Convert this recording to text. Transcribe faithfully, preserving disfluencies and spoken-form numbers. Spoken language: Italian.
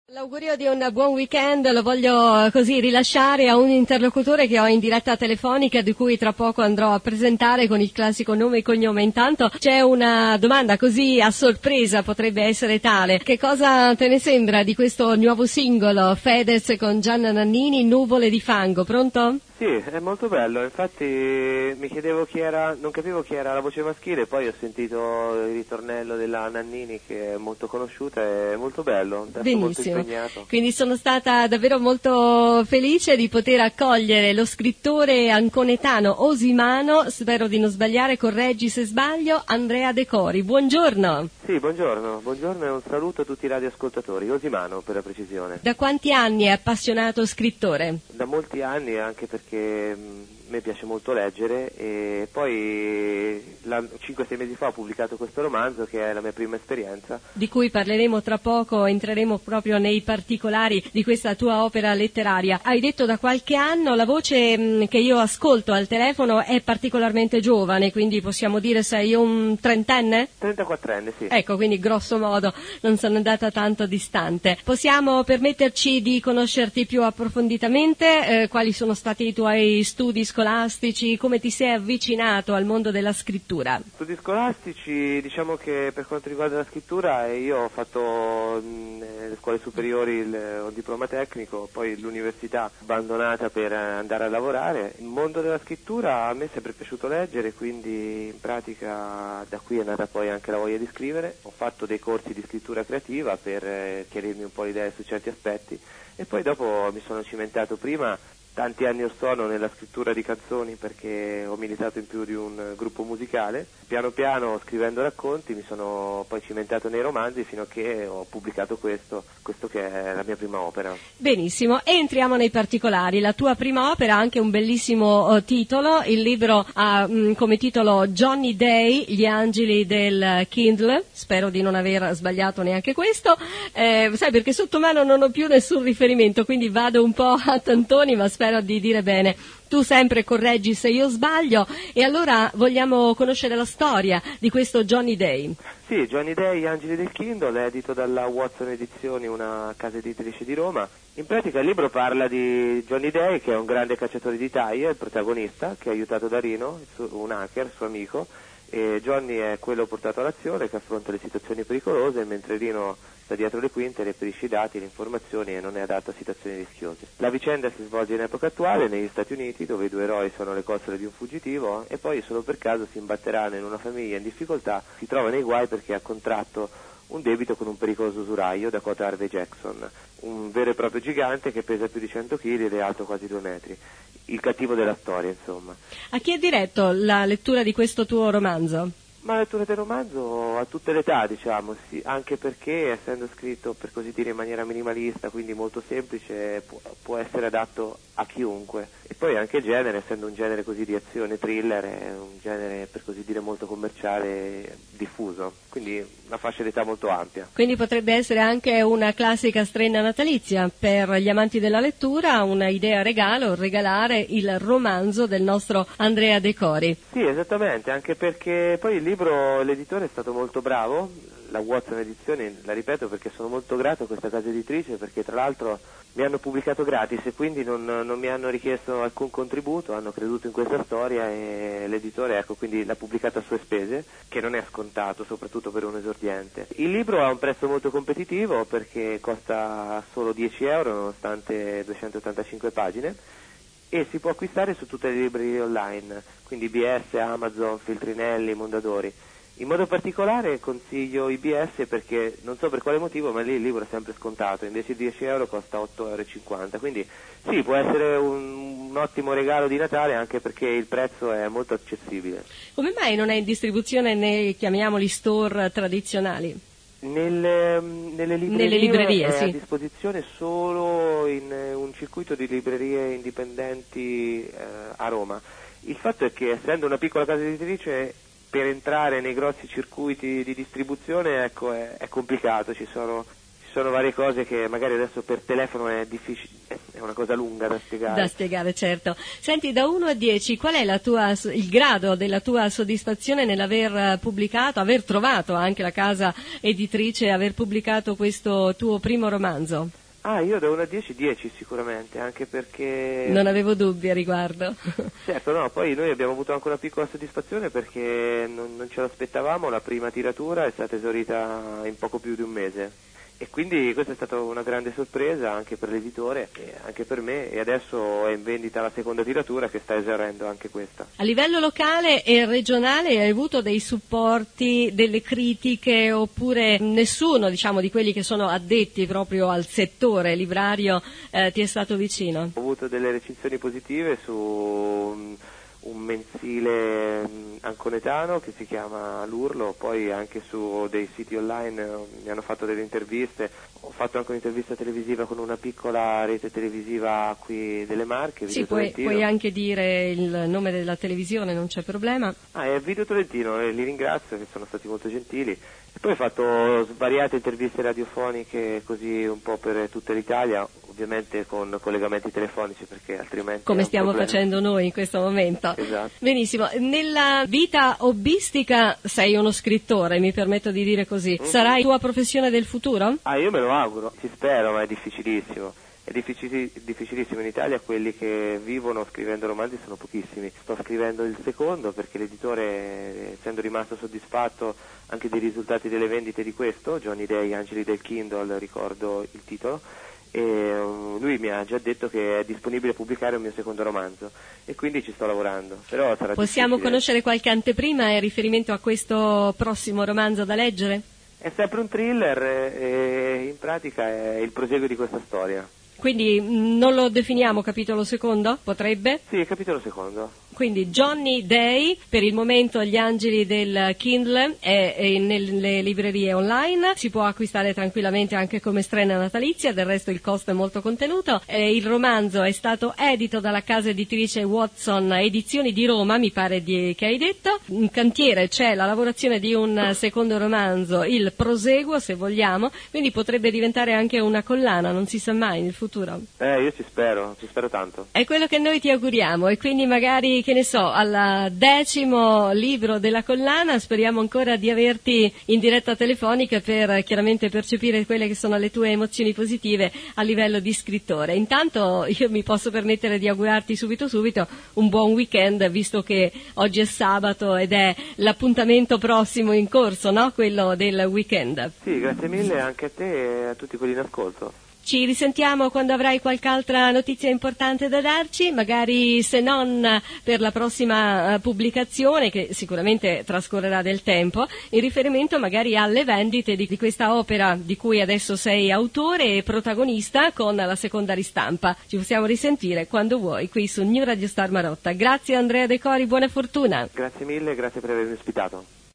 L'augurio di un buon weekend lo voglio così rilasciare a un interlocutore che ho in diretta telefonica, di cui tra poco andrò a presentare con il classico nome e cognome. Intanto c'è una domanda così a sorpresa, potrebbe essere tale: che cosa te ne sembra di questo nuovo singolo Fedez con Gianna Nannini, Nuvole di fango? Pronto? Sì, è molto bello, infatti mi chiedevo chi era, non capivo chi era la voce maschile, poi ho sentito il ritornello della Nannini, che è molto conosciuta, è molto bello, un testo molto impegnato. Quindi sono stata davvero molto felice di poter accogliere lo scrittore anconetano Osimano, spero di non sbagliare, correggi se sbaglio, Andrea De Cori. Buongiorno. Sì, buongiorno, buongiorno e un saluto a tutti i radioascoltatori, Osimano per la precisione. Da quanti anni è appassionato scrittore? Da molti anni, anche perché che a me piace molto leggere, e poi cinque sei mesi fa ho pubblicato questo romanzo che è la mia prima esperienza. Di cui parleremo tra poco, entreremo proprio nei particolari di questa tua opera letteraria. Hai detto da qualche anno, la voce mh, che io ascolto al telefono è particolarmente giovane, quindi possiamo dire sei un trentenne? trentaquattrenne, sì. Ecco, quindi grosso modo non sono andata tanto distante. Possiamo permetterci di conoscerti più approfonditamente? Eh, quali sono stati i tuoi studi scolastici? Come ti sei avvicinato al mondo della scrittura? Studi scolastici, diciamo che per quanto riguarda la scrittura io ho fatto nelle scuole superiori il, un diploma tecnico, poi l'università abbandonata per andare a lavorare. Il mondo della scrittura a me è sempre piaciuto leggere, quindi in pratica da qui è nata poi anche la voglia di scrivere. Ho fatto dei corsi di scrittura creativa per chiarirmi un po' le idee su certi aspetti e poi dopo mi sono cimentato prima. Tanti anni or sono nella scrittura di canzoni perché ho militato in più di un gruppo musicale. Piano piano, scrivendo racconti, mi sono poi cimentato nei romanzi fino a che ho pubblicato questo, questo che è la mia prima opera. Benissimo, entriamo nei particolari. La tua prima opera ha anche un bellissimo uh, titolo. Il libro ha mh, come titolo Johnny Day, gli angeli del Kindle. Spero di non aver sbagliato neanche questo. Eh, sai, perché sotto mano non ho più nessun riferimento, quindi vado un po' a tantoni, ma spero di dire bene. Tu sempre correggi se io sbaglio, e allora vogliamo conoscere la storia di questo Johnny Day. Sì, Johnny Day, Gli angeli del Kindle, è edito dalla Watson Edizioni, una casa editrice di Roma. In pratica il libro parla di Johnny Day, che è un grande cacciatore di taglie, il protagonista, che è aiutato da Rino, un hacker, suo amico, e Johnny è quello portato all'azione, che affronta le situazioni pericolose, mentre Rino sta dietro le quinte, reperisce i dati, le informazioni e non è adatto a situazioni rischiose. La vicenda si svolge in epoca attuale, negli Stati Uniti, dove i due eroi sono le costole di un fuggitivo, e poi solo per caso si imbatteranno in una famiglia in difficoltà, si trova nei guai perché ha contratto un debito con un pericoloso usuraio, Dakota Harvey Jackson, un vero e proprio gigante che pesa più di cento chili ed è alto quasi due metri. Il cattivo della storia, insomma. A chi è diretto la lettura di questo tuo romanzo? Ma la lettura del romanzo a tutte le età, diciamo, sì, anche perché essendo scritto, per così dire, in maniera minimalista, quindi molto semplice, può, può essere adatto a chiunque. E poi anche il genere, essendo un genere così di azione, thriller, è un genere, per così dire, molto commerciale, diffuso, quindi una fascia d'età molto ampia. Quindi potrebbe essere anche una classica strenna natalizia per gli amanti della lettura, una idea regalo, regalare il romanzo del nostro Andrea De Cori. Sì, esattamente, anche perché poi il libro, l'editore è stato molto bravo, la Watson Edizioni, la ripeto perché sono molto grato a questa casa editrice, perché tra l'altro mi hanno pubblicato gratis e quindi non, non mi hanno richiesto alcun contributo, hanno creduto in questa storia e l'editore, ecco, quindi l'ha pubblicata a sue spese, che non è scontato, soprattutto per un esordiente. Il libro ha un prezzo molto competitivo perché costa solo dieci euro nonostante duecentottantacinque pagine e si può acquistare su tutte le librerie online, quindi B S, Amazon, Feltrinelli, Mondadori. In modo particolare consiglio I B S perché non so per quale motivo, ma lì il libro è sempre scontato, invece di dieci euro costa otto euro e cinquanta, quindi sì, può essere un, un ottimo regalo di Natale anche perché il prezzo è molto accessibile. Come mai non è in distribuzione nei, chiamiamoli, store tradizionali? Nelle, nelle librerie, nelle librerie è sì. a disposizione solo in un circuito di librerie indipendenti eh, a Roma. Il fatto è che essendo una piccola casa editrice, per entrare nei grossi circuiti di distribuzione, ecco, è, è complicato, ci sono, ci sono varie cose che magari adesso per telefono è difficile, è una cosa lunga da spiegare. Da spiegare, certo. Senti, da uno a dieci, qual è la tua, il grado della tua soddisfazione nell'aver pubblicato, aver trovato anche la casa editrice, aver pubblicato questo tuo primo romanzo? Ah, io da uno a dieci, dieci sicuramente, anche perché... Non avevo dubbi a riguardo. Certo, no, poi noi abbiamo avuto anche una piccola soddisfazione perché non, non ce l'aspettavamo, la prima tiratura è stata esaurita in poco più di un mese. E quindi questa è stata una grande sorpresa anche per l'editore e anche per me, e adesso è in vendita la seconda tiratura che sta esaurendo anche questa. A livello locale e regionale hai avuto dei supporti, delle critiche, oppure nessuno, diciamo, di quelli che sono addetti proprio al settore librario eh, ti è stato vicino? Ho avuto delle recensioni positive su un mensile anconetano che si chiama L'Urlo, poi anche su dei siti online mi hanno fatto delle interviste, ho fatto anche un'intervista televisiva con una piccola rete televisiva qui delle Marche. Sì, puoi, puoi anche dire il nome della televisione, non c'è problema. Ah, è Video Tolentino, e li ringrazio che sono stati molto gentili. E poi ho fatto svariate interviste radiofoniche così un po' per tutta l'Italia, ovviamente con collegamenti telefonici perché altrimenti... Come stiamo facendo noi in questo momento. Esatto. Benissimo. Nella vita hobbistica sei uno scrittore, mi permetto di dire così. Mm-hmm. Sarà tua professione del futuro? Ah, io me lo auguro, ci spero, ma è difficilissimo. È difficili, difficilissimo in Italia, quelli che vivono scrivendo romanzi sono pochissimi. Sto scrivendo il secondo perché l'editore, essendo rimasto soddisfatto anche dei risultati delle vendite di questo, Johnny Day, Angeli del Kindle, ricordo il titolo, e um, lui mi ha già detto che è disponibile a pubblicare un mio secondo romanzo e quindi ci sto lavorando. Però sarà Possiamo difficile. Conoscere qualche anteprima in riferimento a questo prossimo romanzo da leggere? È sempre un thriller e in pratica è il proseguo di questa storia. Quindi non lo definiamo capitolo secondo? Potrebbe? Sì, capitolo secondo. Quindi Johnny Day, per il momento Gli Angeli del Kindle, è, è nelle librerie online, si può acquistare tranquillamente anche come strena natalizia, del resto il costo è molto contenuto. Eh, il romanzo è stato edito dalla casa editrice Watson Edizioni di Roma, mi pare di, che hai detto. In cantiere c'è la lavorazione di un secondo romanzo, il proseguo se vogliamo, quindi potrebbe diventare anche una collana, non si sa mai nel futuro. Eh, io ci spero, ci spero tanto. È quello che noi ti auguriamo e quindi magari, che ne so, al decimo libro della collana speriamo ancora di averti in diretta telefonica per chiaramente percepire quelle che sono le tue emozioni positive a livello di scrittore. Intanto io mi posso permettere di augurarti subito subito un buon weekend, visto che oggi è sabato ed è l'appuntamento prossimo in corso, no? Quello del weekend. Sì, grazie mille anche a te e a tutti quelli in ascolto. Ci risentiamo quando avrai qualche altra notizia importante da darci, magari se non per la prossima pubblicazione, che sicuramente trascorrerà del tempo, in riferimento magari alle vendite di questa opera di cui adesso sei autore e protagonista con la seconda ristampa. Ci possiamo risentire quando vuoi qui su New Radio Star Marotta. Grazie Andrea De Cori, buona fortuna. Grazie mille, grazie per avermi ospitato.